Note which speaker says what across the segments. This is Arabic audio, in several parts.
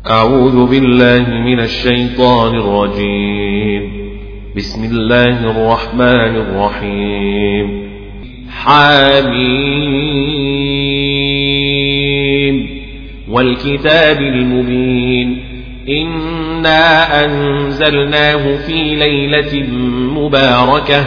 Speaker 1: أعوذ بالله من الشيطان الرجيم. بسم الله الرحمن الرحيم. حميم والكتاب المبين إنا أنزلناه في ليلة مباركة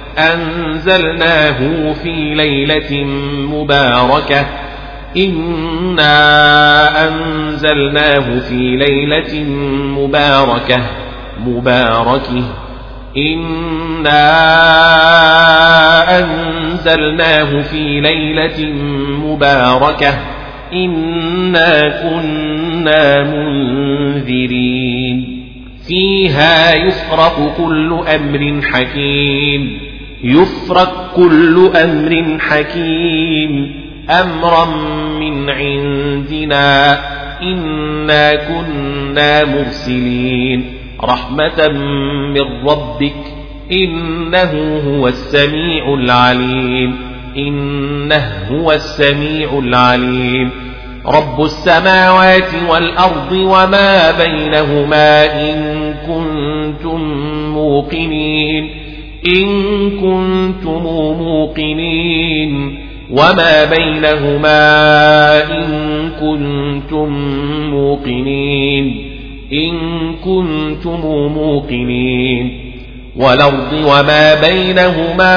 Speaker 1: إنا أنزلناه في ليلة مباركة إنا أنزلناه في ليلة مباركة إنا كنا منذرين فيها يفرق كل أمر حكيم أمرا من عندنا إنا كنا مرسلين رحمة من ربك إنه هو السميع العليم رب السماوات والأرض وما بينهما إن كنتم موقنين وما بينهما إن كنتم موقنين والأرض وما بينهما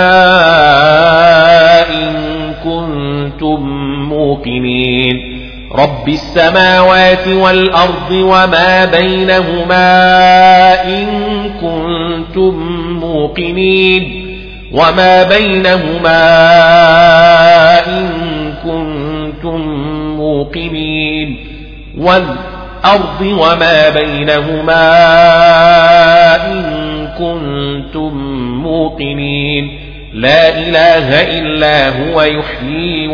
Speaker 1: إن كنتم موقنين رب السماوات والأرض وما بينهما إن كنتم موقنين والأرض وما بينهما إن كنتم موقنين لا إله إلا هو يحيي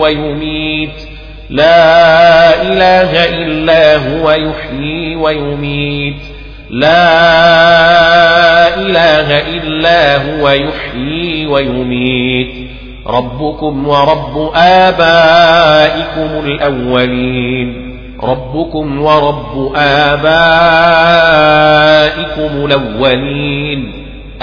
Speaker 1: ويميت ربكم ورب آبائكم الأولين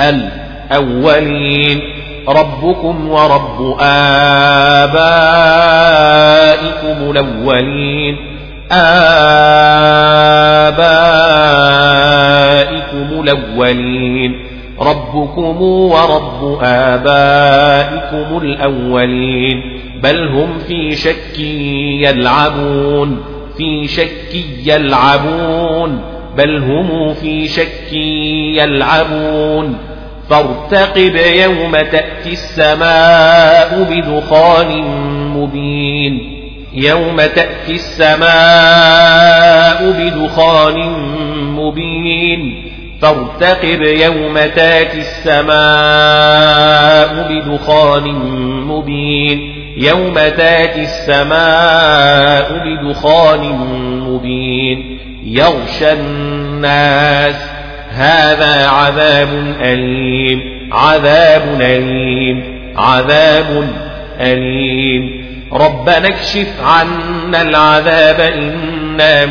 Speaker 1: بل هم في شك يلعبون فارتقب يوم تأتي السماء بدخان مبين فارتقب يوم تأتي السماء بدخان مبين يغشى الناس هذا عذاب أليم ربنا اكشف عنا العذاب إنا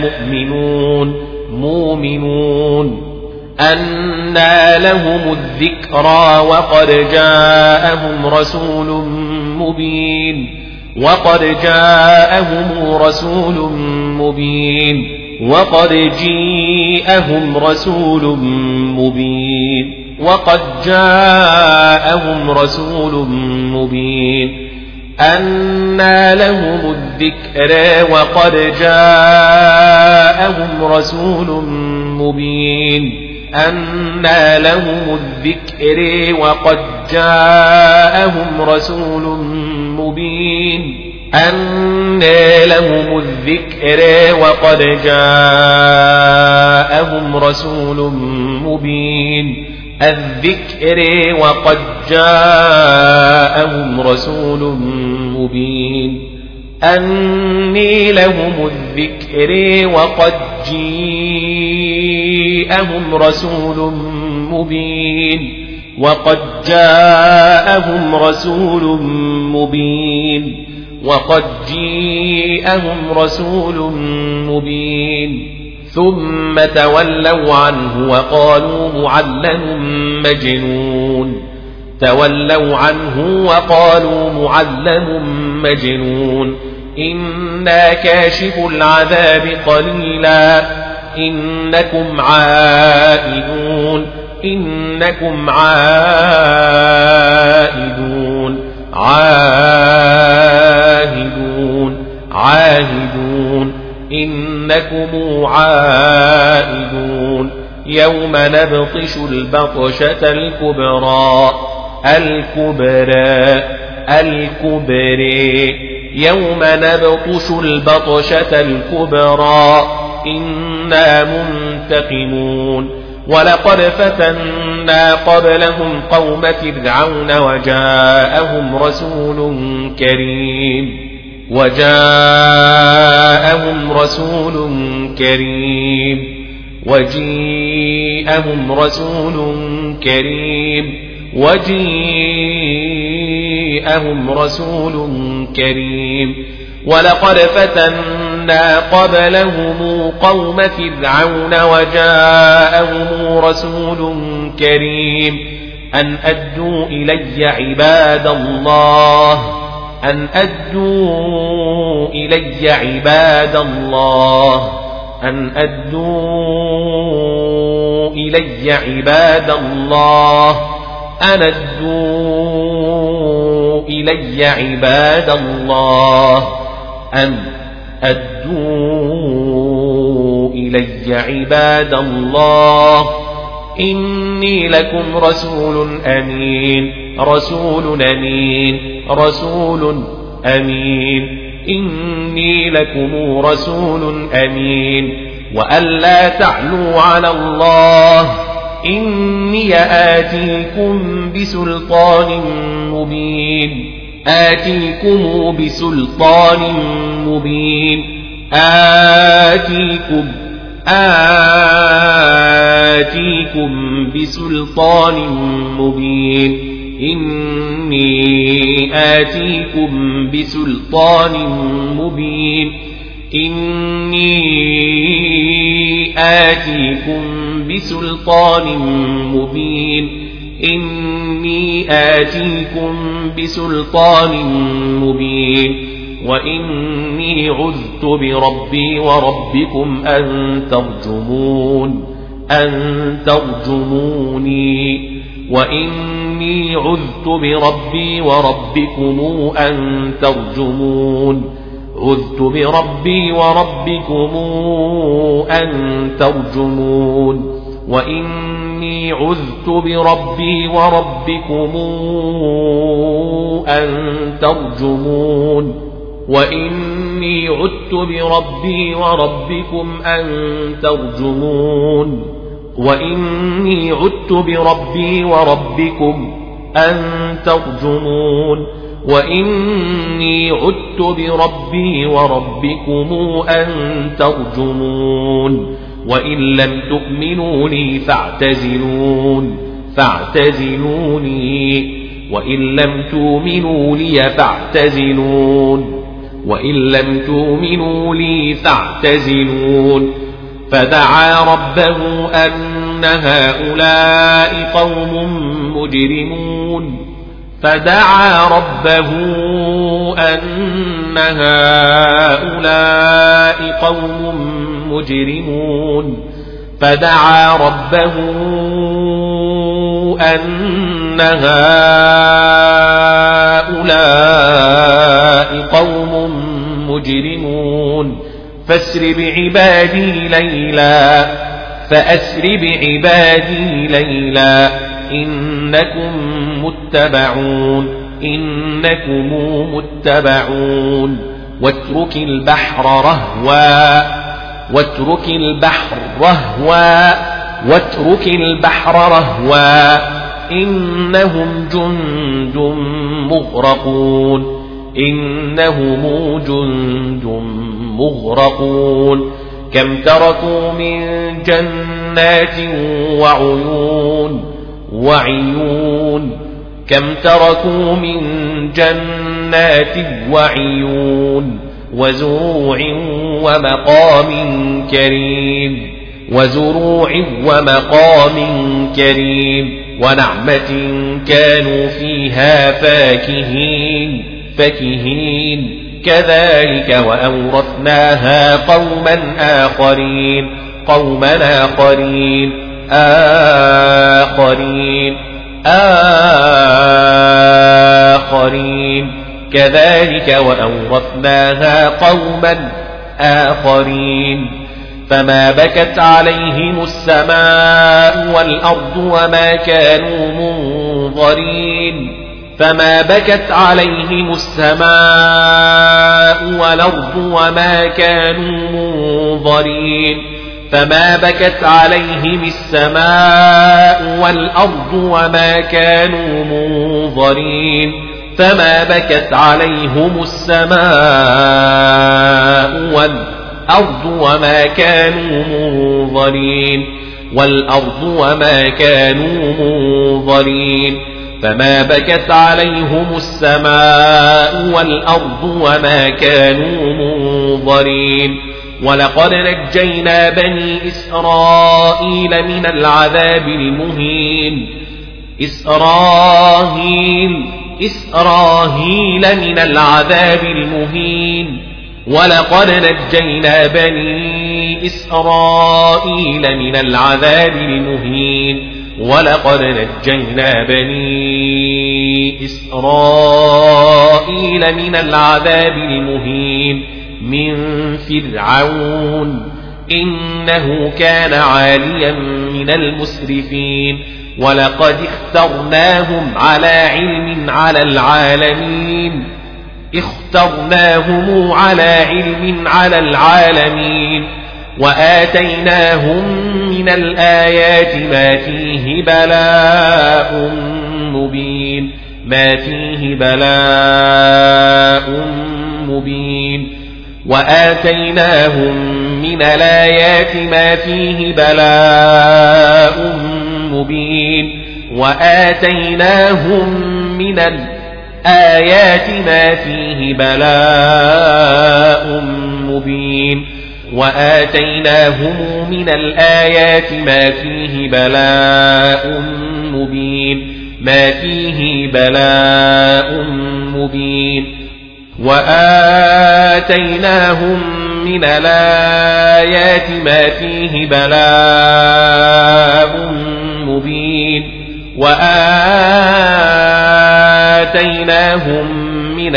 Speaker 1: مؤمنون أنى لهم الذكرى وقد جاءهم رسول مبين أنى لهم الذكرى وقد جاءهم رسول مبين الذكر وقد جاءهم رسول مبين أني لهم الذكر وقد جاءهم رسول مبين وقد جاءهم رسول مبين ثم تولوا عنه وقالوا معلم مجنون إنا كاشف العذاب قليلا إنكم عائدون يوم نبطش البطشة الكبرى يوم نبطش البطشة الكبرى إنا منتقمون ولقد فتنا قبلهم قوم فرعون وجاءهم رسول كريم ولقد فتنا قبلهم قوم فرعون وجاءهم رسول كريم أن أدوا إلي عباد الله أن أدوا إلي عباد الله أن أدوا إلي عباد الله أن أدوا إلي عباد الله أن أدوا إلي عباد الله إني لكم رسول أمين إني لكم رسول أمين وأن لا تعلوا على الله إني آتيكم بسلطان مبين آتيكم بسلطان مبين إني آتيكم بسلطان مبين وإني عذت بربي وربكم أن ترجموني وإني عذت بربي وربكم أن ترجمون وإني عذت بربي وربكم أن ترجمون وإني عذت بربي وربكم أن ترجمون وإني عذت بربي وربكم أن ترجمون وإني عذت بربي وربكم أن ترجمون وإن لم تؤمنوا لي فاعتزلوني وإن لم تؤمنوا لي فاعتزلون فدعا ربه أن هؤلاء قوم مجرمون فدعا ربه أن هؤلاء قوم مجرمون فأسر بعبادي ليلا إنكم متبعون واترك البحر رهوا إنهم جند مغرقون كم تركوا من جنات وعيون وزروع ومقام كريم وزروع ومقام كريم ونعمة كانوا فيها فاكهين كذلك وأورثناها قوما آخرين كذلك وأورثناها قوما آخرين فما بكت عليهم السماء والأرض وما كانوا منظرين فما بكت عليهم السماء والأرض وما كانوا منظرين فما بكت عليهم السماء والأرض وما كانوا منظرين فما بكت عليهم السماء والأرض وما كانوا منظرين والأرض وما كانوا منظرين فما بكت عليهم السماء والأرض وما كانوا منظرين ولقد نجينا بني إسرائيل من العذاب المهين إسرائيل من العذاب المهين ولقد نجينا بني إسرائيل من العذاب المهين ولقد نجينا بني إسرائيل من العذاب المهين من فرعون إنه كان عاليا من المسرفين ولقد اخترناهم على علم على العالمين وآتيناهم من الآيات ما فيه بلاء مبين وآتيناهم من الآيات ما فيه بلاء مبين وآتيناهم من الآيات ما فيه بلاء مبين وآتيناهم من الآيات ما فيه بلاء مبين وآتيناهم من الآيات ما فيه بلاء مبين وآتيناهم من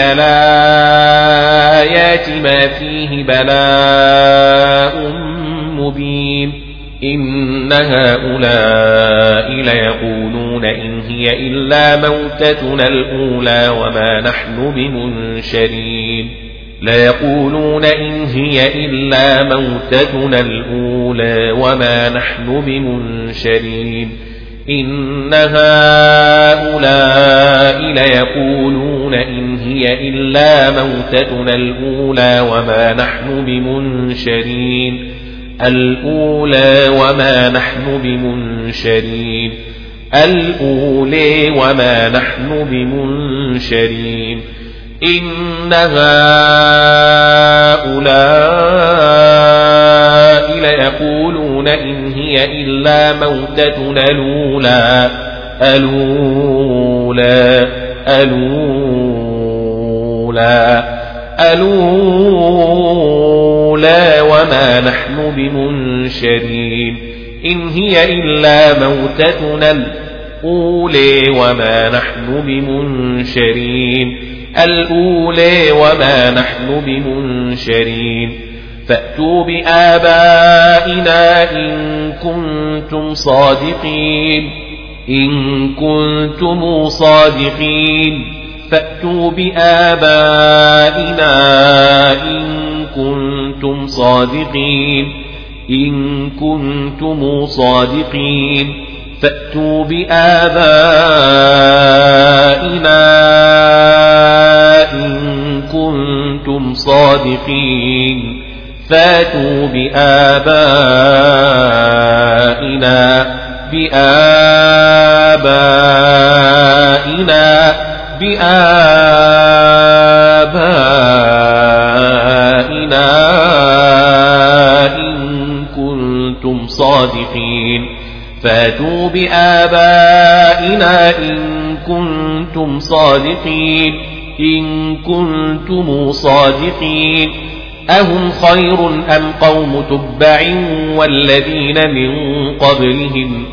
Speaker 1: الآيات ما فيه بلاء مبين إن هؤلاء ليقولون إن هي إلا موتتنا الأولى وما نحن بمنشرين ليقولون إن هي إلا موتتنا الأولى وما نحن بمنشرين إن هؤلاء ليقولون إن هي إلا موتتنا الأولى وما نحن بمنشرين الأولى وما نحن بمنشرين إن هؤلاء ليقولون إن هي إلا موتتنا الأولى وما نحن بمنشرين إن هي إلا موتتنا الأولى وما نحن بمنشرين فأتوا بآبائنا إن كنتم صادقين فأتوا بآبائنا إن كنتم صادقين فأتوا بآبائنا إن كنتم صادقين فأتوا بآبائنا كنتم صادقين فاتوا بآبائنا إن كنتم صادقين إن كنتم صادقين أهم خير أم قوم تبع والذين من قبلهم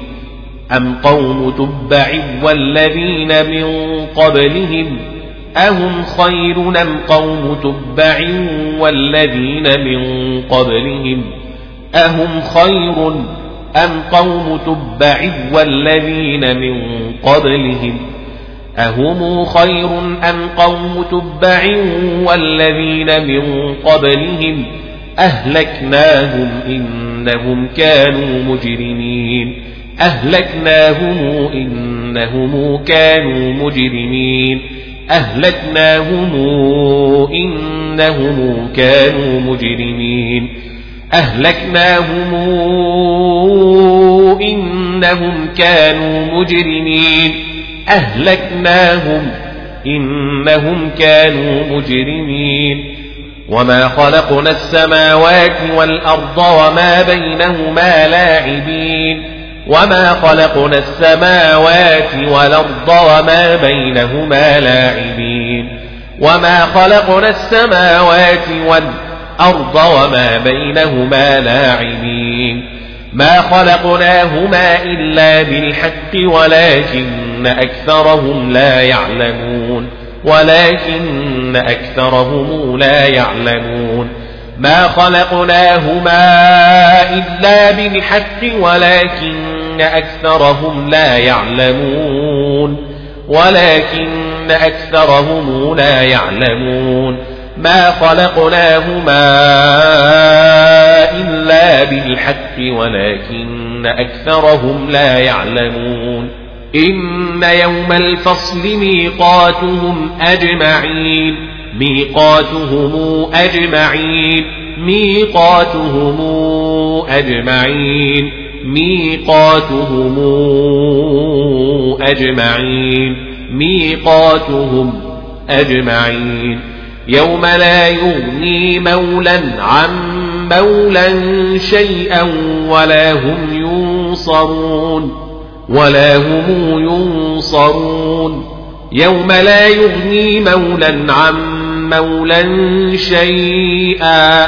Speaker 1: أهم خير أم قوم تبع والذين من قبلهم أهم خير أم قوم تبع والذين من قبلهم أهم خير أم قوم تبع والذين من قبلهم أهلكناهم إنهم كانوا مجرمين أهلكناهم إنهم كانوا مجرمين أهلكناهم إنهم كانوا مجرمين أهلكناهم إنهم كانوا مجرمين أهلكناهم إنهم كانوا مجرمين وما خلقنا السماوات والأرض وما بينهما لاعبين وما خلقنا السماوات والأرض وما بينهما لاعبين وما خلقنا السماوات والأرض وما بينهما لاعبين ما خلقناهما إلا بالحق ولكن أكثرهم لا يعلمون ولكن أكثرهم لا يعلمون ما خلقناهما إلا بالحق ولكن أكثرهم لا يعلمون ولكن أكثرهم لا يعلمون ما خلقناهما إلا بالحق ولكن أكثرهم لا يعلمون إن يوم الفصل ميقاتهم أجمعين ميقاتهم أجمعين ميقاتهم أجمعين ميقاتهم أجمعين ميقاتهم أجمعين يوم لا يغني مولا عن مولا شيئا ولا هم ينصرون يوم لا يغني مولا عن مولا شيئا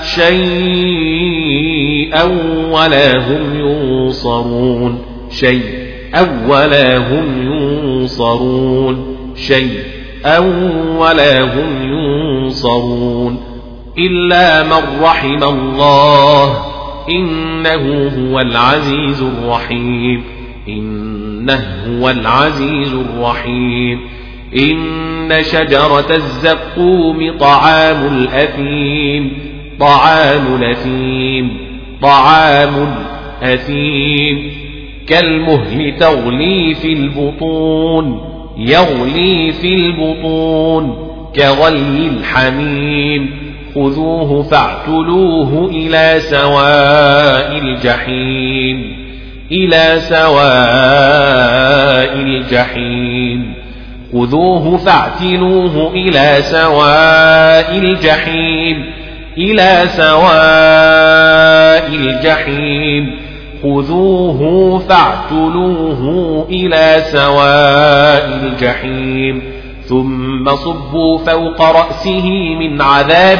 Speaker 1: ولا هم ينصرون ولا هم ينصرون إلا من رحم الله إنه هو العزيز الرحيم إن شجرة الزقوم طعام الأثيم كالمهل يغلي في البطون كغلي الحميم خذوه فاعتلوه إلى سواء الجحيم خذوه فاعتلوه إلى سواء الجحيم خذوه فاعتلوه إلى سواء الجحيم ثم صبوا فوق رأسه من عذاب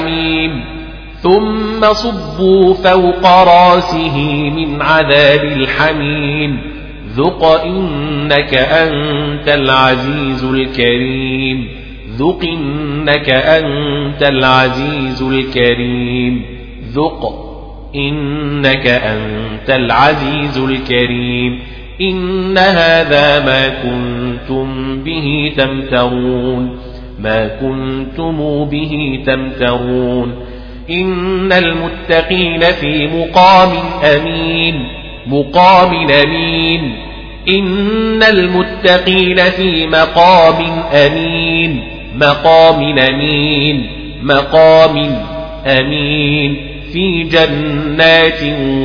Speaker 1: الحميم ذق إنك أنت العزيز الكريم ذق إنك أنت العزيز الكريم إن هذا ما كنتم به تمترون إن المتقين في مقام أمين إن المتقين في مقام أمين في جنات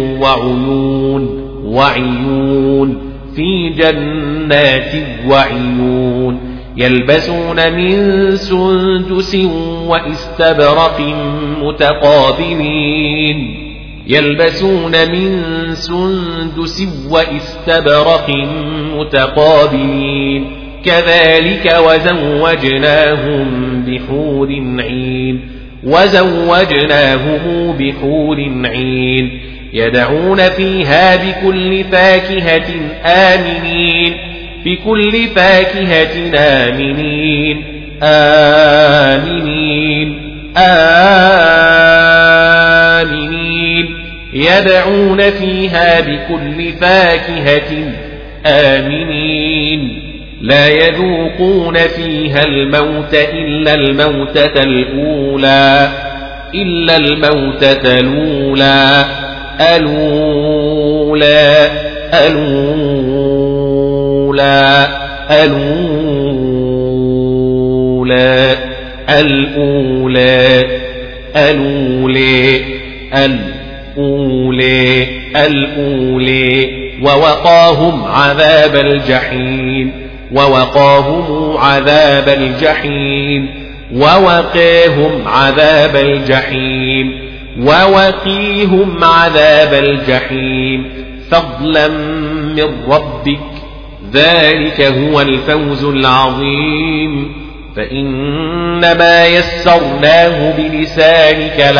Speaker 1: وعيون يلبسون من سندس وإستبرق يلبسون من سندس وإستبرق متقابلين كذلك وزوجناهم بحور عين وزوجناهم بحور عين يدعون فيها بكل فاكهة آمنين بكل فاكهة آمنين آمنين يدعون فيها بكل فاكهة آمنين لا يذوقون فيها الموت إلا الموتة الأولى الأولى ووقاهم عذاب الجحيم ووقاهم عذاب الجحيم ووقيهم عذاب الجحيم ووقيهم عذاب الجحيم فضلا من ربك ذلك هو الفوز العظيم فإنما يسرناه بلسانك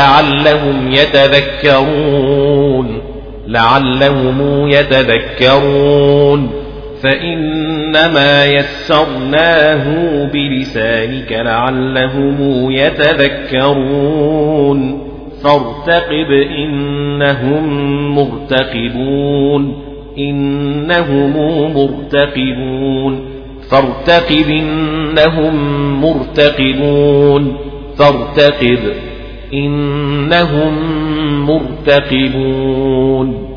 Speaker 1: لعلهم يتذكرون فإنما يسرناه بلسانك لعلهم يتذكرون فارتقب إنهم مرتقبون فارتقب إنهم مرتقبون